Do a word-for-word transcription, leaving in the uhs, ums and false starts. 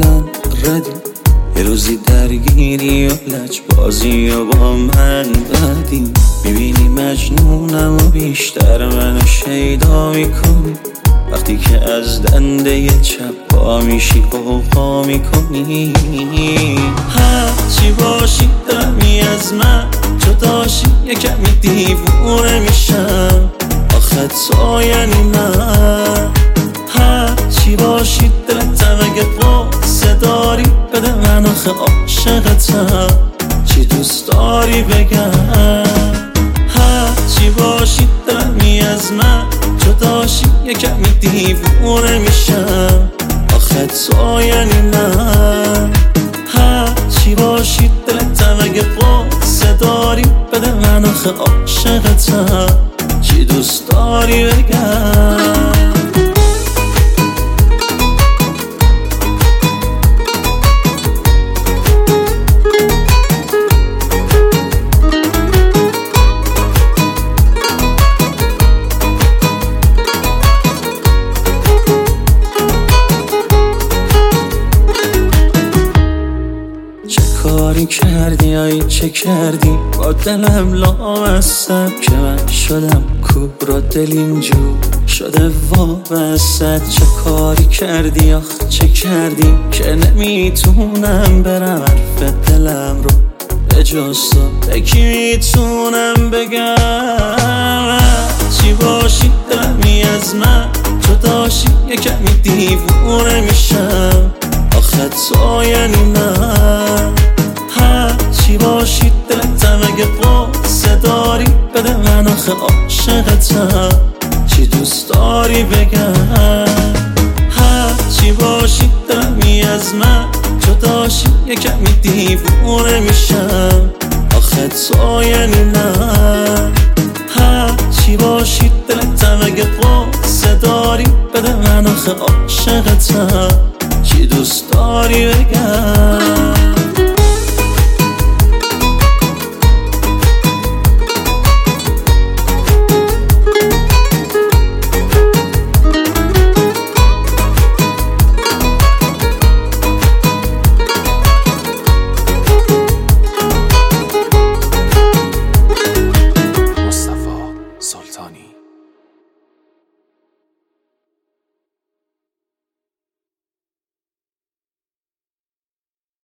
کاملا ردی، یه روزی درگیری و لج بازی و با من بدی. میبینی مجنونم و بیشتر منو شیدا میکنی، وقتی که از دنده چپ پا میشی قوقا میکنی. هرچی باشی دمی از من جداشی یه کمی دیوونه میشم، آخه تو یعنی من. هرچی باشی دلتم اگه قصه داری بده من، آخه عاشقتم چی دوست داری بگم. هرچی باشی دمی از من جداشی یه کمی دیوونه میشم، آخه تو یعنی من. هرچی باشی دلتم اگه قصه داری بده من، آخه عاشقتم چی دوست داری بگم. کاری کردی آی چه کردی با دلم لامصب، که من شدم کور و دل اینجور شده وابسته. چه کاری کردی آخ چه کردی که نمیتونم برم حرف دلم رو به جز تو به کی میتونم بگم. چی باشی دمی از من جداشی یه کمی دیوونه میشم، آخه تو یعنی من. هرچی باشی دلتم اگه قصه داری بده من، آخه عاشقتم چی دوست داری بگم. هرچی باشی دمی از من جداشی یه کمی دیوونه میشم، آخه تو یعنی من. هرچی باشی دلتم اگه قصه داری بده من، آخه عاشقتم چی دوست داری بگم.